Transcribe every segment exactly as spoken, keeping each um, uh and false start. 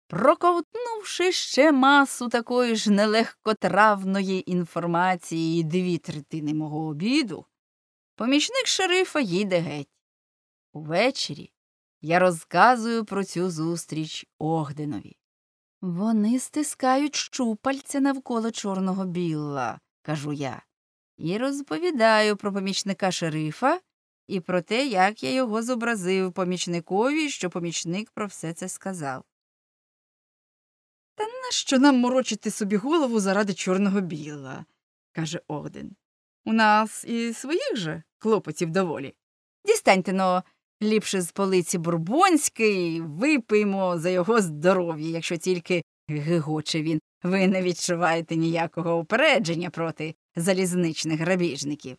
Проковтнувши ще масу такої ж нелегкотравної інформації і дві третини мого обіду, помічник шерифа їде геть. Увечері я розказую про цю зустріч Огденові. Вони стискають щупальця навколо Чорного Білла, кажу я, і розповідаю про помічника шерифа і про те, як я його зобразив помічникові, що помічник про все це сказав. «Та нащо нам морочити собі голову заради Чорного Білла?» – каже Огден. «У нас і своїх же клопотів доволі. Дістаньте-но ліпше з полиці бурбонський, випиймо за його здоров'я, якщо тільки, гигоче він, ви не відчуваєте ніякого упередження проти залізничних грабіжників».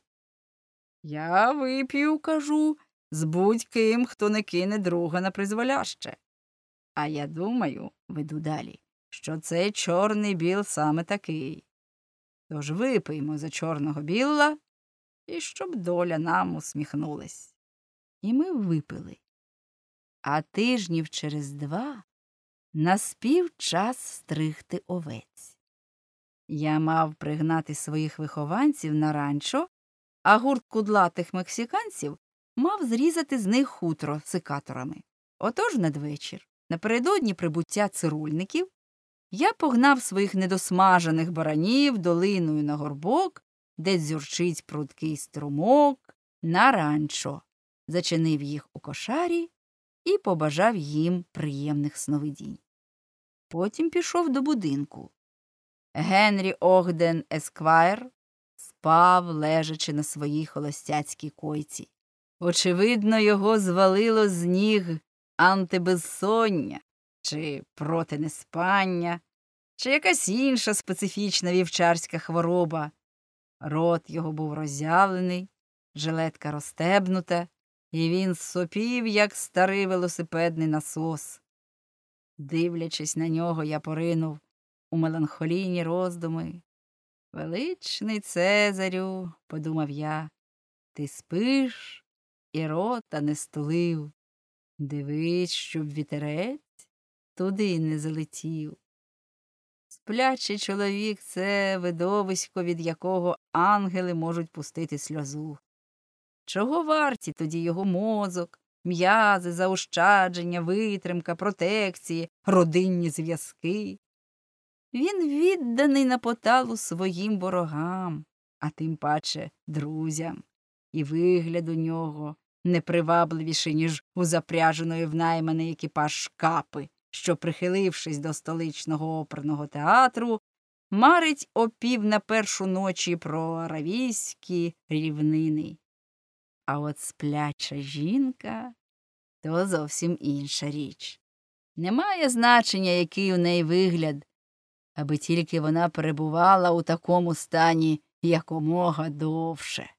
«Я вип'ю, – кажу, – з будь-ким, хто не кине друга на призволяще. А я думаю, – веду далі, – що цей Чорний Біл саме такий. Тож випиймо за Чорного Білла, і щоб доля нам усміхнулась». І ми випили. А тижнів через два наспів час стригти овець. Я мав пригнати своїх вихованців на ранчо, а гурт кудлатих мексиканців мав зрізати з них хутро секаторами. Отож надвечір, напередодні прибуття цирульників, я погнав своїх недосмажених баранів долиною на горбок, де дзюрчить прудкий струмок, на ранчо, зачинив їх у кошарі і побажав їм приємних сновидінь. Потім пішов до будинку. Генрі Огден Есквайр спав, лежачи на своїй холостяцькій койці. Очевидно, його звалило з ніг антибезсоння, чи протинеспання, чи якась інша специфічна вівчарська хвороба. Рот його був роззявлений, жилетка розстебнута, і він сопів, як старий велосипедний насос. Дивлячись на нього, я поринув у меланхолійні роздуми. «Величний Цезарю, – подумав я, – ти спиш і рота не стулив. Дивись, щоб вітерець туди не залетів. Сплячий чоловік – це видовисько, від якого ангели можуть пустити сльозу. Чого варті тоді його мозок, м'язи, заощадження, витримка, протекції, родинні зв'язки? Він відданий на поталу своїм ворогам, а тим паче друзям, і вигляд у нього непривабливіший, ніж у запряженої в найманий екіпаж шкапи, що, прихилившись до столичного оперного театру, марить опів на першу ночі про аравійські рівнини. А от спляча жінка – то зовсім інша річ. Немає значення, який у неї вигляд, аби тільки вона перебувала у такому стані якомога довше.